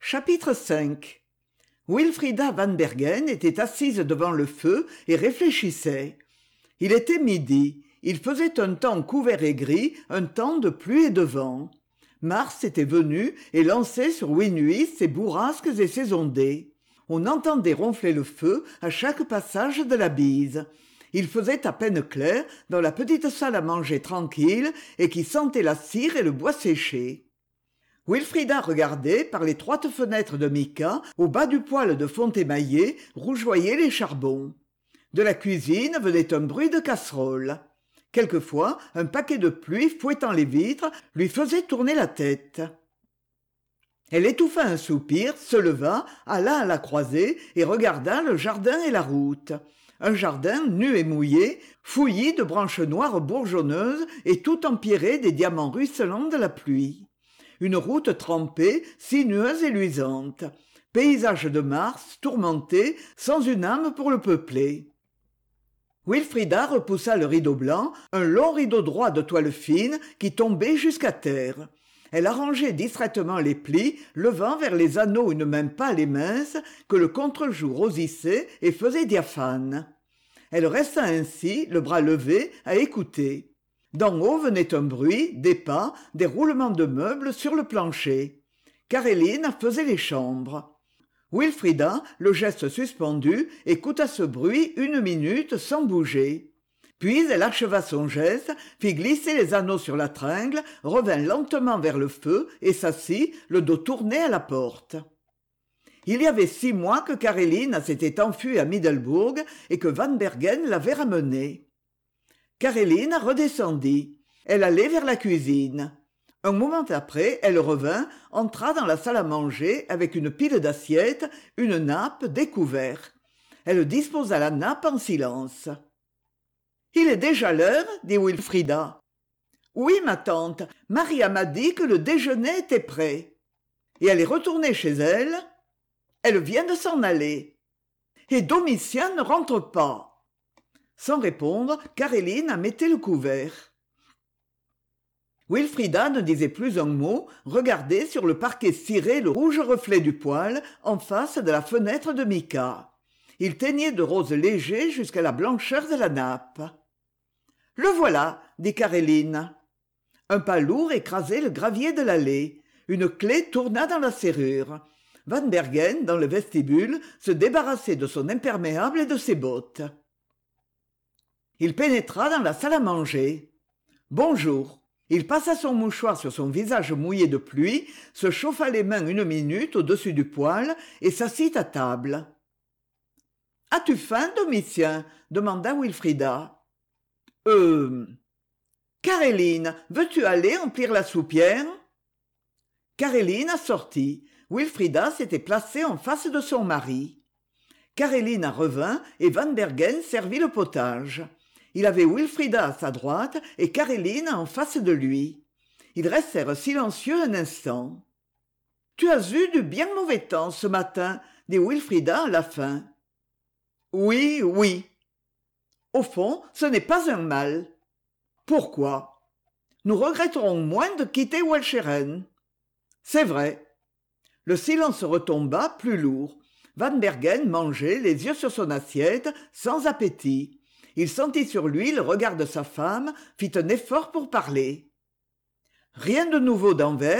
Chapitre 5. Wilfrida Van Bergen était assise devant le feu et réfléchissait. Il était midi. Il faisait un temps couvert et gris, un temps de pluie et de vent. Mars était venu et lançait sur Winuis ses bourrasques et ses ondées. On entendait ronfler le feu à chaque passage de la bise. Il faisait à peine clair dans la petite salle à manger tranquille et qui sentait la cire et le bois séché. Wilfrida regardait par l'étroite fenêtre de mica au bas du poêle de fonte émaillé rougeoyer les charbons. De la cuisine venait un bruit de casserole. Quelquefois, un paquet de pluie fouettant les vitres lui faisait tourner la tête. Elle étouffa un soupir, se leva, alla à la croisée et regarda le jardin et la route. Un jardin nu et mouillé, fouillis de branches noires bourgeonneuses et tout empierré des diamants ruisselants de la pluie. Une route trempée, sinueuse et luisante. Paysage de Mars, tourmenté, sans une âme pour le peupler. Wilfrida repoussa le rideau blanc, un long rideau droit de toile fine qui tombait jusqu'à terre. Elle arrangeait distraitement les plis, levant vers les anneaux une main pâle et mince que le contre-jour rosissait et faisait diaphane. Elle resta ainsi, le bras levé, à écouter. D'en haut venait un bruit, des pas, des roulements de meubles sur le plancher. Caroline faisait les chambres. Wilfrida, le geste suspendu, écouta ce bruit 1 minute sans bouger. Puis elle acheva son geste, fit glisser les anneaux sur la tringle, revint lentement vers le feu et s'assit, le dos tourné à la porte. Il y avait 6 mois que Caroline s'était enfuie à Middelbourg et que Van Bergen l'avait ramenée. Caroline redescendit. Elle allait vers la cuisine. Un moment après, elle revint, entra dans la salle à manger avec une pile d'assiettes, une nappe, des couverts. Elle disposa la nappe en silence. « Il est déjà l'heure, dit Wilfrida. « Oui, ma tante, Maria m'a dit que le déjeuner était prêt. » Et elle est retournée chez elle. Elle vient de s'en aller. Et Domitien ne rentre pas. Sans répondre, Caroline mettait le couvert. Wilfrida ne disait plus un mot, regardait sur le parquet ciré le rouge reflet du poêle en face de la fenêtre de mica. Il teignait de rose léger jusqu'à la blancheur de la nappe. « Le voilà, dit Caroline. Un pas lourd écrasait le gravier de l'allée. Une clé tourna dans la serrure. Van Bergen, dans le vestibule, se débarrassait de son imperméable et de ses bottes. Il pénétra dans la salle à manger. « Bonjour !» Il passa son mouchoir sur son visage mouillé de pluie, se chauffa les mains 1 minute au-dessus du poêle et s'assit à table. « As-tu faim, Domitien ?» demanda Wilfrida. « Caroline, veux-tu aller emplir la soupière ?» Caroline sortit. Wilfrida s'était placée en face de son mari. Caroline revint et Van Bergen servit le potage. Il avait Wilfrida à sa droite et Caroline en face de lui. Ils restèrent silencieux un instant. « Tu as eu du bien mauvais temps ce matin, » dit Wilfrida à la fin. « Oui, oui. »« Au fond, ce n'est pas un mal. »« Pourquoi ?»« Nous regretterons moins de quitter Walcheren. »« C'est vrai. » Le silence retomba plus lourd. Van Bergen mangeait, les yeux sur son assiette, sans appétit. Il sentit sur lui le regard de sa femme, fit un effort pour parler. « Rien de nouveau d'Anvers ?»«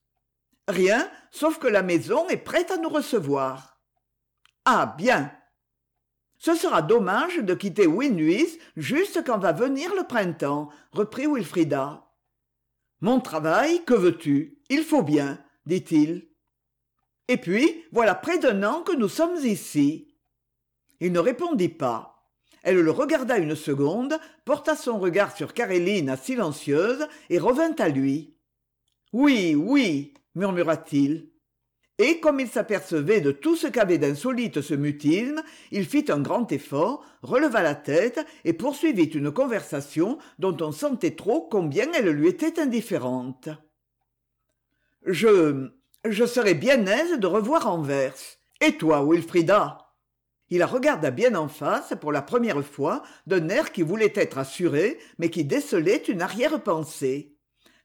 Rien, sauf que la maison est prête à nous recevoir. »« Ah, bien !»« Ce sera dommage de quitter Winuis juste quand va venir le printemps, » reprit Wilfrida. « Mon travail, que veux-tu ? Il faut bien, » dit-il. « Et puis, voilà près d'1 an que nous sommes ici. » Il ne répondit pas. Elle le regarda 1 seconde, porta son regard sur Caroline silencieuse et revint à lui. « Oui, oui, » murmura-t-il. Et comme il s'apercevait de tout ce qu'avait d'insolite ce mutisme, il fit un grand effort, releva la tête et poursuivit une conversation dont on sentait trop combien elle lui était indifférente. « Je serais bien aise de revoir Anvers. Et toi, Wilfrida ?» Il la regarda bien en face pour la première fois, d'un air qui voulait être assuré, mais qui décelait une arrière-pensée.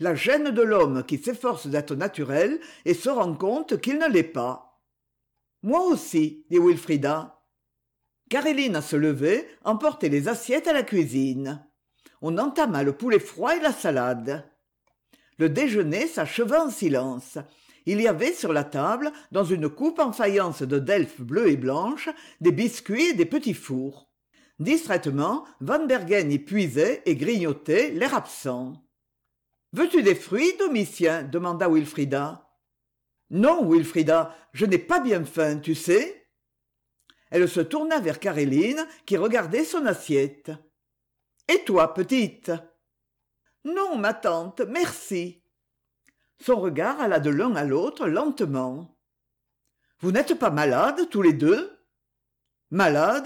la gêne de l'homme qui s'efforce d'être naturel et se rend compte qu'il ne l'est pas. « Moi aussi, dit Wilfrida. » Caroline se levait, emportait les assiettes à la cuisine. On entama le poulet froid et la salade. Le déjeuner s'acheva en silence. Il y avait sur la table, dans une coupe en faïence de Delft bleue et blanche, des biscuits et des petits fours. Distraitement, Van Bergen y puisait et grignotait, l'air absent. « Veux-tu des fruits, Domitien ?» demanda Wilfrida. « Non, Wilfrida, je n'ai pas bien faim, tu sais. » Elle se tourna vers Caroline, qui regardait son assiette. « Et toi, petite ?»« Non, ma tante, merci. » Son regard alla de l'un à l'autre lentement. « Vous n'êtes pas malades, tous les deux ?»« Malades ?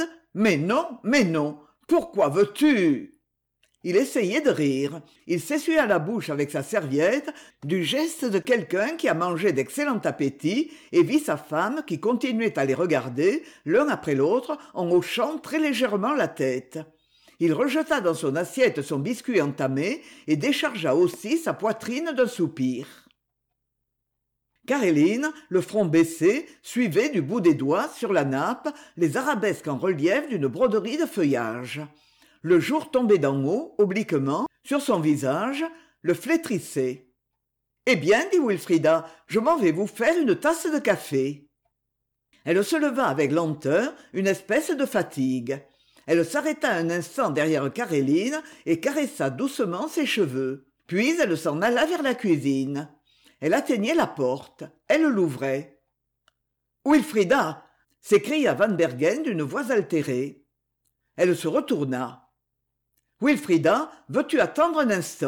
Mais non, mais non. Pourquoi veux-tu ?» Il essayait de rire. Il s'essuya la bouche avec sa serviette, du geste de quelqu'un qui a mangé d'excellent appétit et vit sa femme qui continuait à les regarder, l'un après l'autre, en hochant très légèrement la tête. Il rejeta dans son assiette son biscuit entamé et déchargea aussi sa poitrine d'un soupir. Caroline, le front baissé, suivait du bout des doigts, sur la nappe, les arabesques en relief d'une broderie de feuillage. Le jour tombait d'en haut, obliquement, sur son visage, le flétrissait. « Eh bien, dit Wilfrida, je m'en vais vous faire une tasse de café. » Elle se leva avec lenteur, une espèce de fatigue. Elle s'arrêta un instant derrière Caroline et caressa doucement ses cheveux. Puis elle s'en alla vers la cuisine. Elle atteignait la porte. Elle l'ouvrait. « Wilfrida !» s'écria Van Bergen d'une voix altérée. Elle se retourna. « Wilfrida, veux-tu attendre un instant ?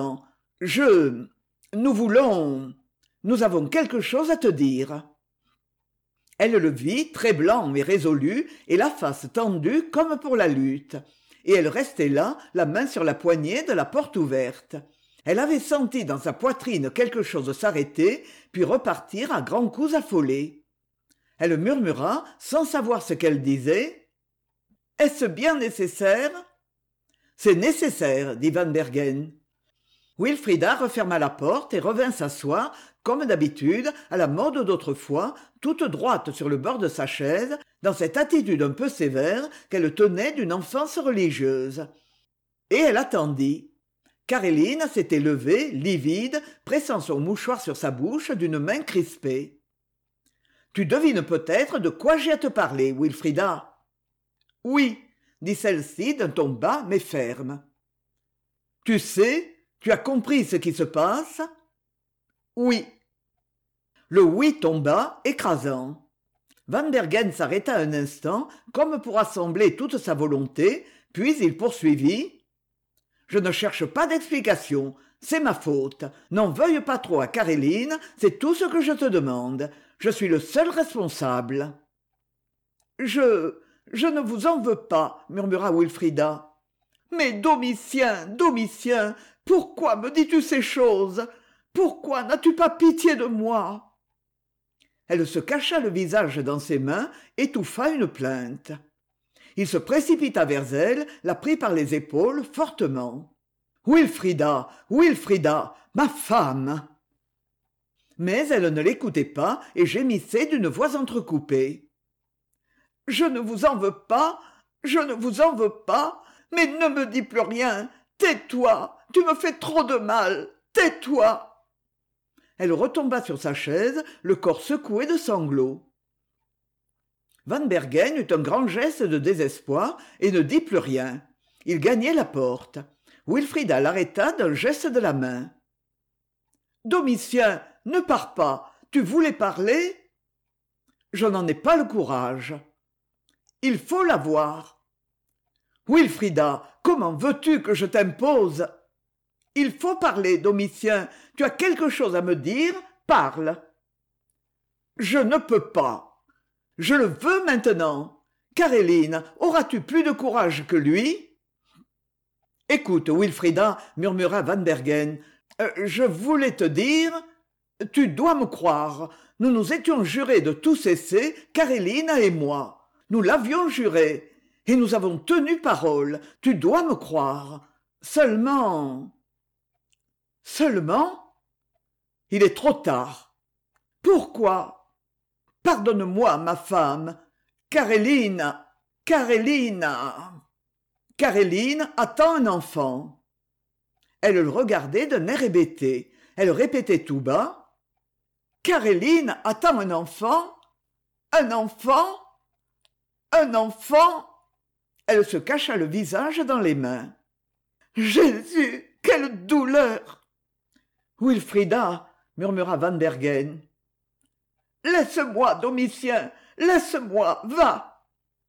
Nous avons quelque chose à te dire. » Elle le vit, très blanc et résolu, et la face tendue comme pour la lutte. Et elle restait là, la main sur la poignée de la porte ouverte. Elle avait senti dans sa poitrine quelque chose s'arrêter, puis repartir à grands coups affolés. Elle murmura, sans savoir ce qu'elle disait. « Est-ce bien nécessaire ?»« C'est nécessaire, dit Van Bergen. » Wilfrida referma la porte et revint s'asseoir, comme d'habitude, à la mode d'autrefois, toute droite sur le bord de sa chaise, dans cette attitude un peu sévère qu'elle tenait d'une enfance religieuse. Et elle attendit. Caroline s'était levée, livide, pressant son mouchoir sur sa bouche d'une main crispée. « Tu devines peut-être de quoi j'ai à te parler, Wilfrida. »« Oui, » dit celle-ci d'un ton bas mais ferme. « Tu sais, tu as compris ce qui se passe ?»« Oui. » Le oui tomba, écrasant. Van Bergen s'arrêta un instant, comme pour assembler toute sa volonté, puis il poursuivit. « Je ne cherche pas d'explication, c'est ma faute. N'en veuille pas trop à Caroline, c'est tout ce que je te demande. Je suis le seul responsable. »« Je ne vous en veux pas, » murmura Wilfrida. « Mais Domitien, pourquoi me dis-tu ces choses ? Pourquoi n'as-tu pas pitié de moi ?» Elle se cacha le visage dans ses mains, étouffa une plainte. Il se précipita vers elle, la prit par les épaules fortement. « Wilfrida, ma femme !» Mais elle ne l'écoutait pas et gémissait d'une voix entrecoupée. « Je ne vous en veux pas, mais ne me dis plus rien. Tais-toi, tu me fais trop de mal, tais-toi !» Elle retomba sur sa chaise, le corps secoué de sanglots. Van Bergen eut un grand geste de désespoir et ne dit plus rien. Il gagnait la porte. Wilfrida l'arrêta d'un geste de la main. « Domitien, ne pars pas. Tu voulais parler ? » ?»« Je n'en ai pas le courage. »« Il faut l'avoir. »« Wilfrida, comment veux-tu que je t'impose ? » ?»« Il faut parler, Domitien. Tu as quelque chose à me dire ? Parle. »« Je ne peux pas. » « Je le veux maintenant. Caroline, auras-tu plus de courage que lui ?»« Écoute, Wilfrida, » murmura Van Bergen, « je voulais te dire... Tu dois me croire. Nous nous étions jurés de tout cesser, Caroline et moi. Nous l'avions juré. Et nous avons tenu parole. Tu dois me croire. Seulement... » « Seulement ?» Il est trop tard. Pourquoi? Pardonne-moi, ma femme. Karélina, Karélina. Karélina attend un enfant. Elle le regardait d'un air hébété. Elle répétait tout bas. Karélina attend un enfant? Un enfant? Un enfant? Elle se cacha le visage dans les mains. Jésus, quelle douleur! Wilfrida, murmura Van Bergen. Laisse-moi, Domitien, laisse-moi, va!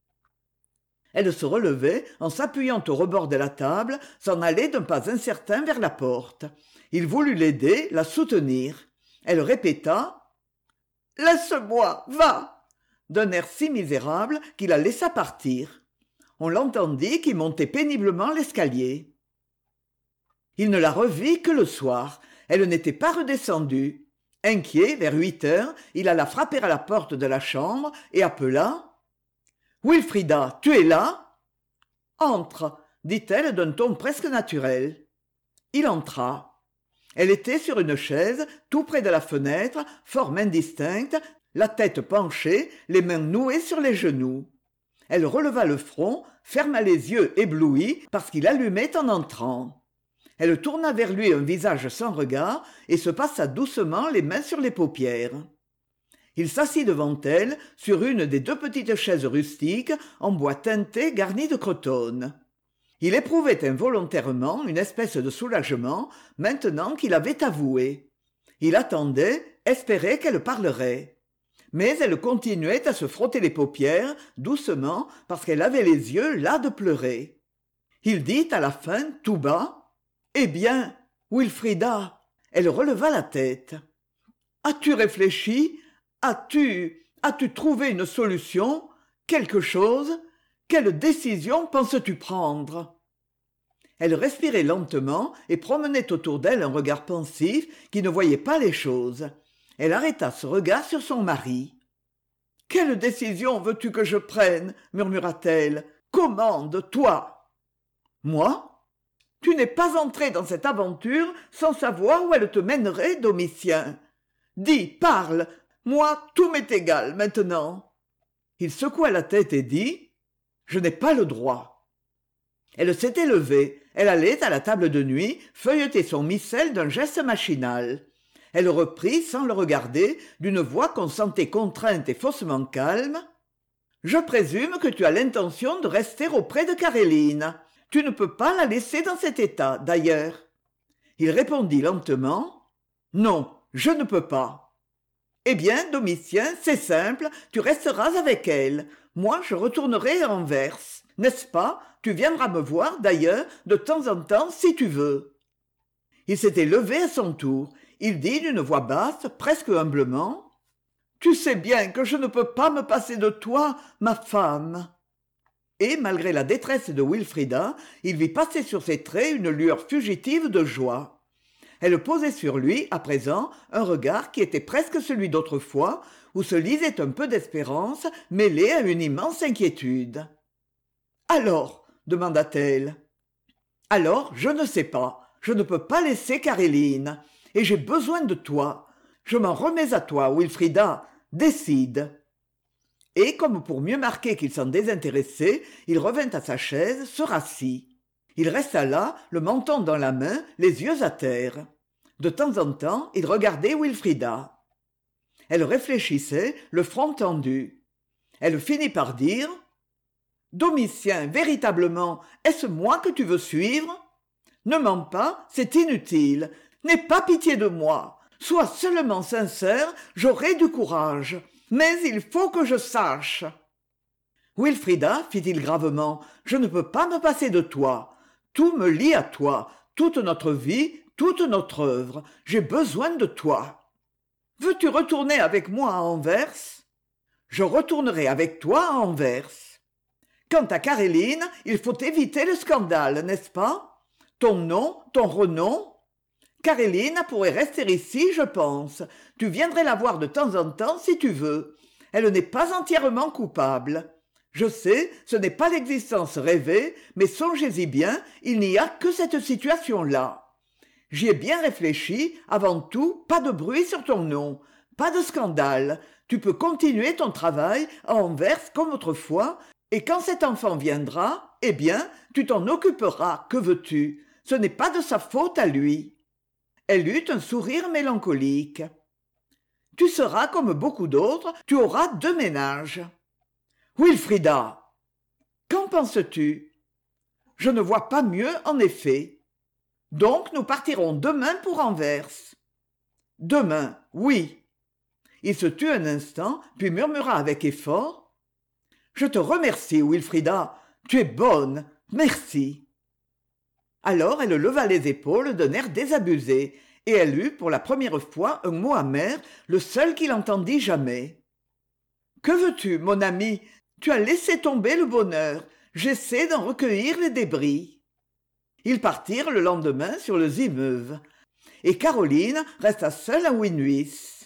Elle se relevait en s'appuyant au rebord de la table, s'en allait d'un pas incertain vers la porte. Il voulut l'aider, la soutenir. Elle répéta « Laisse-moi, va !» d'un air si misérable qu'il la laissa partir. On l'entendit qui montait péniblement l'escalier. Il ne la revit que le soir. Elle n'était pas redescendue. Inquiet, vers 8 heures, il alla frapper à la porte de la chambre et appela « Wilfrida, tu es là ?»« Entre » dit-elle d'un ton presque naturel. Il entra. Elle était sur une chaise, tout près de la fenêtre, forme indistincte, la tête penchée, les mains nouées sur les genoux. Elle releva le front, ferma les yeux éblouis parce qu'il allumait en entrant. Elle tourna vers lui un visage sans regard et se passa doucement les mains sur les paupières. Il s'assit devant elle sur une des 2 petites chaises rustiques en bois teinté garnies de crotonne. Il éprouvait involontairement une espèce de soulagement maintenant qu'il avait avoué. Il attendait, espérait qu'elle parlerait. Mais elle continuait à se frotter les paupières, doucement, parce qu'elle avait les yeux las de pleurer. Il dit à la fin, tout bas, « Eh bien, Wilfrida ?» Elle releva la tête. « As-tu réfléchi? As-tu trouvé une solution? Quelque chose? Quelle décision penses-tu prendre ?» Elle respirait lentement et promenait autour d'elle un regard pensif qui ne voyait pas les choses. Elle arrêta ce regard sur son mari. « Quelle décision veux-tu que je prenne ?» murmura-t-elle. « Commande, toi !»« Moi ? Tu n'es pas entré dans cette aventure sans savoir où elle te mènerait, Domitien. Dis, parle, moi, tout m'est égal maintenant. » Il secoua la tête et dit « Je n'ai pas le droit. » Elle s'était levée, elle allait à la table de nuit feuilleter son missel d'un geste machinal. Elle reprit, sans le regarder, d'une voix qu'on sentait contrainte et faussement calme. « Je présume que tu as l'intention de rester auprès de Karélina. Tu ne peux pas la laisser dans cet état, d'ailleurs. » Il répondit lentement. « Non, je ne peux pas. » « Eh bien, Domitien, c'est simple, tu resteras avec elle. Moi, je retournerai à Anvers. N'est-ce pas? Tu viendras me voir, d'ailleurs, de temps en temps, si tu veux. » Il s'était levé à son tour. Il dit d'une voix basse, presque humblement, « Tu sais bien que je ne peux pas me passer de toi, ma femme. » Et, malgré la détresse de Wilfrida, il vit passer sur ses traits une lueur fugitive de joie. Elle posait sur lui, à présent, un regard qui était presque celui d'autrefois, où se lisait un peu d'espérance mêlée à une immense inquiétude. « Alors ?» demanda-t-elle. « Alors, je ne sais pas. Je ne peux pas laisser Karélina. Et j'ai besoin de toi. Je m'en remets à toi, Wilfrida. Décide. » Et, comme pour mieux marquer qu'il s'en désintéressait, il revint à sa chaise, se rassit. Il resta là, le menton dans la main, les yeux à terre. De temps en temps, il regardait Wilfrida. Elle réfléchissait, le front tendu. Elle finit par dire « Domitien, véritablement, est-ce moi que tu veux suivre? Ne mens pas, c'est inutile. N'aie pas pitié de moi. Sois seulement sincère, j'aurai du courage. Mais il faut que je sache. » « Wilfrida, fit-il gravement, je ne peux pas me passer de toi. Tout me lie à toi, toute notre vie, toute notre œuvre. J'ai besoin de toi. Veux-tu retourner avec moi à Anvers? Je retournerai avec toi à Anvers. Quant à Karélina, il faut éviter le scandale, n'est-ce pas? Ton nom, ton renom? Karélina pourrait rester ici, je pense. Tu viendrais la voir de temps en temps si tu veux. Elle n'est pas entièrement coupable. Je sais, ce n'est pas l'existence rêvée, mais songez-y bien, il n'y a que cette situation-là. J'y ai bien réfléchi. Avant tout, pas de bruit sur ton nom, pas de scandale. Tu peux continuer ton travail à Anvers comme autrefois, et quand cet enfant viendra, eh bien, tu t'en occuperas, que veux-tu? Ce n'est pas de sa faute à lui. Elle eut un sourire mélancolique. Tu seras comme beaucoup d'autres, tu auras 2 ménages. Wilfrida, qu'en penses-tu? Je ne vois pas mieux, en effet. Donc nous partirons demain pour Anvers. Demain, oui. Il se tut un instant, puis murmura avec effort. Je te remercie, Wilfrida. Tu es bonne. Merci. Alors elle leva les épaules d'un air désabusé, et elle eut pour la première fois un mot amer, le seul qu'il entendit jamais. Que veux-tu, mon ami? Tu as laissé tomber le bonheur. J'essaie d'en recueillir les débris. Ils partirent le lendemain sur le Zimmeuve, et Caroline resta seule à Winwis.